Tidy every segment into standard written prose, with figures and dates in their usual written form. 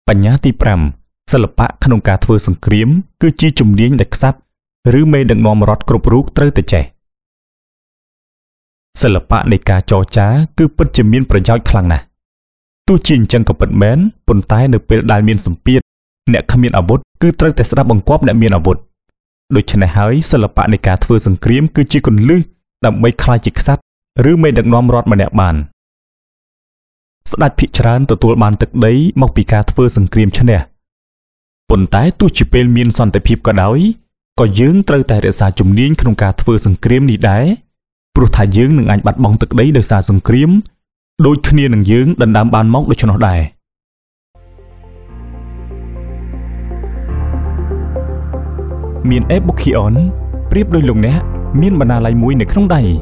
បញ្ញត្តិទី5សិល្បៈក្នុងការធ្វើសង្គ្រាមគឺជាជំនាញដែលក្សត្រឬមេដឹកនាំរដ្ឋគ្រប់រូបត្រូវតែចេះសិល្បៈនៃការចរចាគឺពិតជាមានប្រយោជន៍ខ្លាំងណាស់ទោះជាអញ្ចឹងក៏ពិតមែនប៉ុន្តែនៅពេលដែលមានសម្ពាធអ្នកគ្មានអាវុធគឺត្រូវតែស្ដាប់បង្គាប់អ្នកមានអាវុធដូច្នេះហើយសិល្បៈនៃការធ្វើសង្គ្រាមគឺជាគន្លឹះដើម្បីក្លាយជាក្សត្រឬមេដឹកនាំរដ្ឋម្នាក់បានស្ដេចភិកច្រើនទទួលបានទឹកដីមកពីការធ្វើសង្គ្រាមឈ្នះប៉ុន្តែទោះជាពេលមានសន្តិភាពក៏ដោយក៏យើងត្រូវតែរក្សាជំនាញក្នុងការធ្វើសង្គ្រាមនេះដែរព្រោះថាយើងនឹងអាចបាត់បង់ទឹកដីដោយសារសង្គ្រាមដូចគ្នានឹងយើងដណ្ដើមបានមកដូច្នោះដែរមានអេប៊ូខីអនប្រៀបដោយលោកអ្នកមានបណ្ណាល័យមួយនៅក្នុងដៃ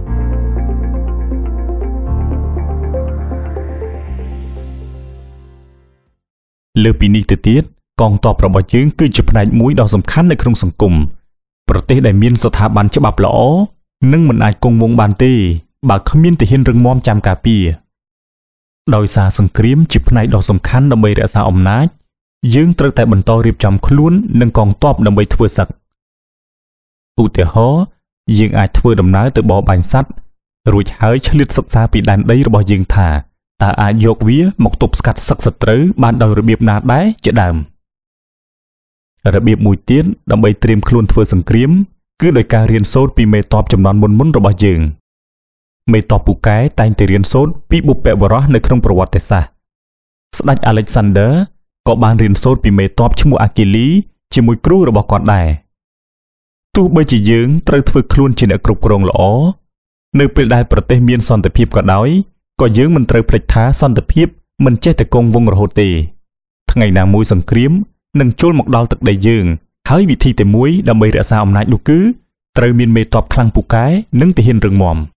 លើពីនេះទៅទៀតកងទ័ពរបស់យើងគឺជាផ្នែកមួយដ៏សំខាន់នៅក្នុងសង្គមប្រទេសដែលមានស្ថាប័នច្បាប់ល្អនឹងមិនអាចគង់វង្សបានទេបើគ្មានទាហានរឹងមាំចាំការពារដោយសារសង្គ្រាមជាផ្នែកដ៏សំខាន់ដើម្បីរក្សាអំណាចយើងត្រូវតែបន្តរៀបចំខ្លួននិងកងទ័ពដើម្បីធ្វើសឹកឧទាហរណ៍យើងអាចធ្វើដំណើរទៅបរបាញ់សត្វរួចហើយឆ្លៀតសិក្សាពីដែនដីរបស់យើងថាតើអាចយកវាមកទប់ស្កាត់សឹកសត្រូវបានដោយរបៀបណាដែរជាដើមរបៀបមួយទៀតដើម្បីត្រៀមខ្លួនធ្វើសង្គ្រាមគឺដោយការរៀនសូត្រពីមេទ័ពជំនាន់មុនៗរបស់យើងមេទ័ពពូកែតែងតែរៀនសូត្រពីបុព្វបុរសនៅក្នុងប្រវត្តិសាស្ត្រស្ដេច Alexander ក៏បានរៀនសូត្រពីមេទ័ពឈ្មោះ Achilles ជាមួយគ្រូរបស់គាត់ដែរទោះបីជាយើងត្រូវធ្វើខ្លួនជាអ្នកគ្រប់គ្រងល្អនៅពេលដែលប្រទេសមានសន្តិភាពក៏ដោយក៏យើងមិនត្រូវភ្លេចថាសន្តិភាពមិនចេះតែគង់វង្សរហូតទេថ្ងៃណាមួយសង្គ្រាមនឹងចូលមកដល់ទឹកដីយើងហើយវិធីតែមួយដើម្បីរក្សាអំណាចនោះគឺត្រូវមានមេទ័ពខ្លាំងពូកែនិងទាហានរឹងមាំ